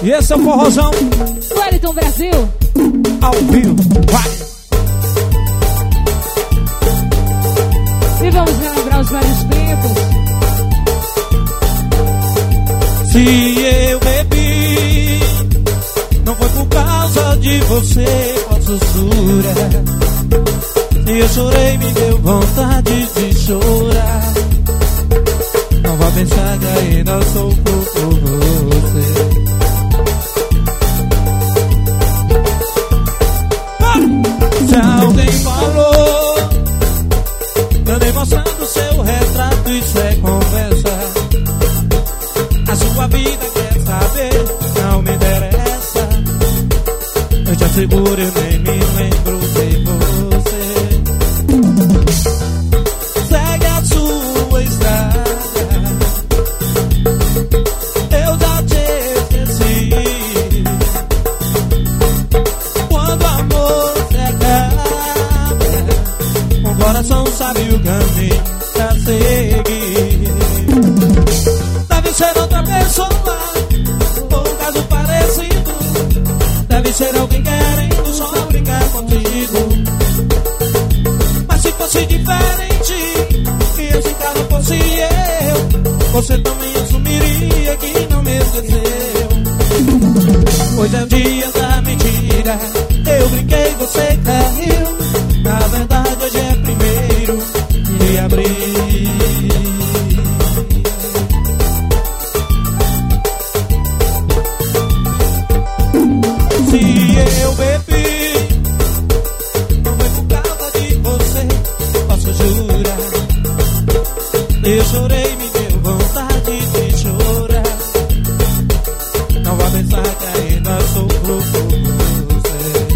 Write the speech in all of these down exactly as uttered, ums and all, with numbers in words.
E esse é o forrozão Wellington Brasil. ao vivo. Vai! E vamos relembrar os velhos tempos. Se eu bebi, não foi por causa de você, posso jurar. Se eu chorei, me deu vontade de chorar. Não vá pensar que ainda sou por você. Se alguém falou, andei mostrando seu retrato, isso é conversa. A sua vida quer saber, não me interessa. Eu te asseguro, eu nem me lembro de você. Segue a sua estrada, eu já te esqueci. Quando o amor se acaba, o coração sabe o caminho pra seguir. Deve ser outra pessoa, ou um caso parecido. Deve ser alguém querendo só brincar contigo. Mas se fosse diferente, e esse cara fosse eu, você também assumiria que não me esqueceu. Hoje é o dia da mentira, eu brinquei, você caiu. Na verdade hoje é primeiro de abril. Se eu bebi, não foi por causa de você, posso jurar. Eu chorei, me deu vontade de chorar. Não vá pensar que ainda sou por você.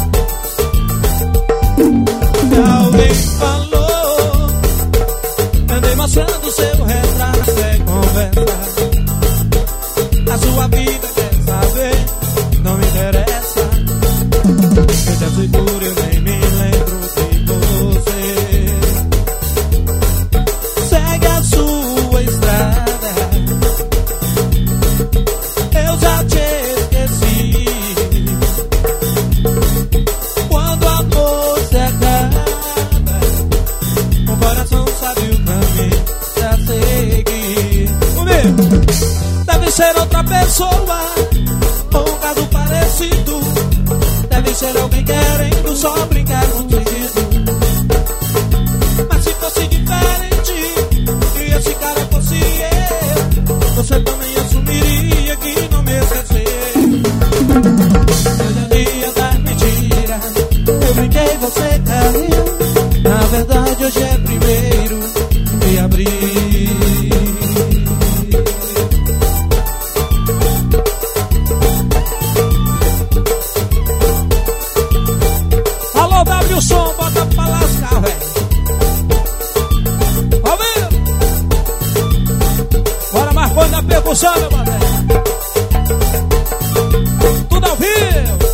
Alguém falou, andei mostrando seu retrato, é conversa. A sua vida quer saber, não me interessa. Eu te asseguro, eu nem me lembro de você. Segue a sua estrada, eu já te esqueci. Quando o amor se acaba, o coração sabe o caminho pra seguir. Comigo! Deve ser outra pessoa, ou um caso parecido. Deve ser alguém querendo só brincar contigo. Mas se fosse diferente, e esse cara fosse eu, você também assumiria que não me esqueceu. Hoje é dia da mentira, eu brinquei, você caiu. Na verdade hoje é primeiro de abril. Alô, W o som, bota pra lascar, velho. Ouviu? Bora mais coisa na percussão, meu mano.